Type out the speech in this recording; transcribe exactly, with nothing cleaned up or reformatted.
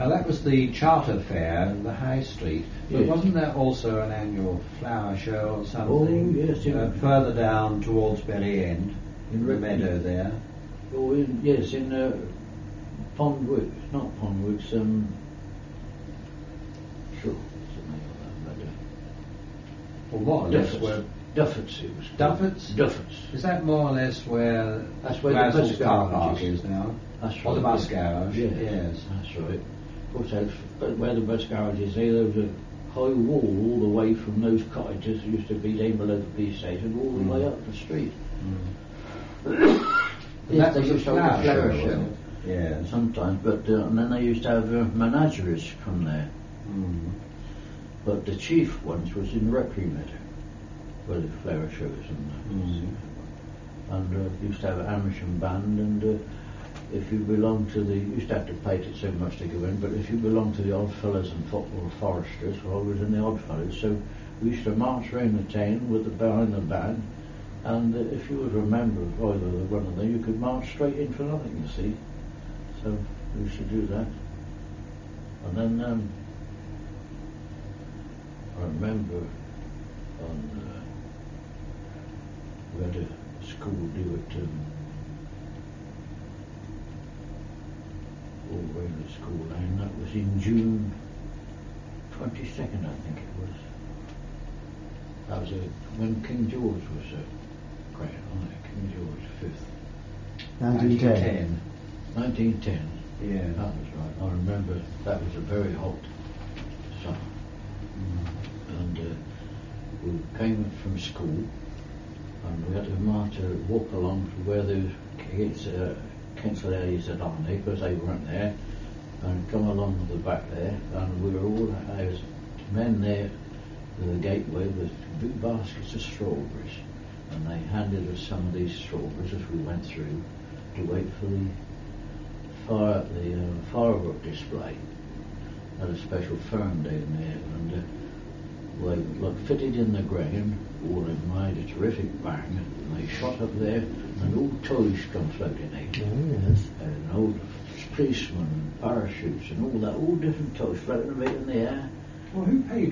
Now that was the Charter Fair in the High Street, but Yes. wasn't there also an annual flower show or something? Oh, yes, it- uh, further down towards Belly End, In the Ripley. meadow there. Oh, in, yes, in uh, Pondwick, not Pondwick's, um, sure, what's the name of that meadow? Well, more or less Duffets. where Duffets, it was called. Duffets? Duffets. Is that more or less where That's where the Razzle's bus car garage park is. is now? That's Or the right, bus yes. garage? Yes, Yes. that's right. Of course, that's, but where the bus garage is, there, there was a high wall all the way from those cottages that used to be there below the police station, all the Mm. way up the street. And Yes, that they was a used to hold flower a flower show, show. wasn't it? Yes. Sometimes, but uh, and then they used to have uh, menageries from there. Mm. But the chief ones was in Ripley Meadow, where the flower shows and Mm. and uh, used to have an Amersham band, and uh, if you belonged to the, you used to have to pay it so much to go in, but if you belonged to the Oddfellows and Football Foresters, well, I was in the Oddfellows, so we used to march around the town with the behind the band, and uh, if you was a member of either the one of them, you could march straight in for nothing, you see. So we used to do that. And then um, I remember on uh, we had a school do it um, all around the school lane. That was in June twenty-second, I think it was. That was a, when King George was uh, crowned, wasn't it? King George the fifth. nineteen ten. nineteen ten. Yeah. That was right. I remember that was a very hot summer. And uh, we came from school and we had to march, uh, walk along to where those kids, uh, Kensal Elliot had on there, because they weren't there, and come along the back there, and we were all, there was men there at the gateway with big baskets of strawberries, and they handed us some of these strawberries as we went through to wait for the fire, the uh, firework display. Had a special firm down there, and uh, they like fitted in the ground, all in made a terrific bang, and they shot up there, and all toys come floating out. Oh, yes. And old policemen and parachutes and all that, all different toys floating about in the air. Well, who paid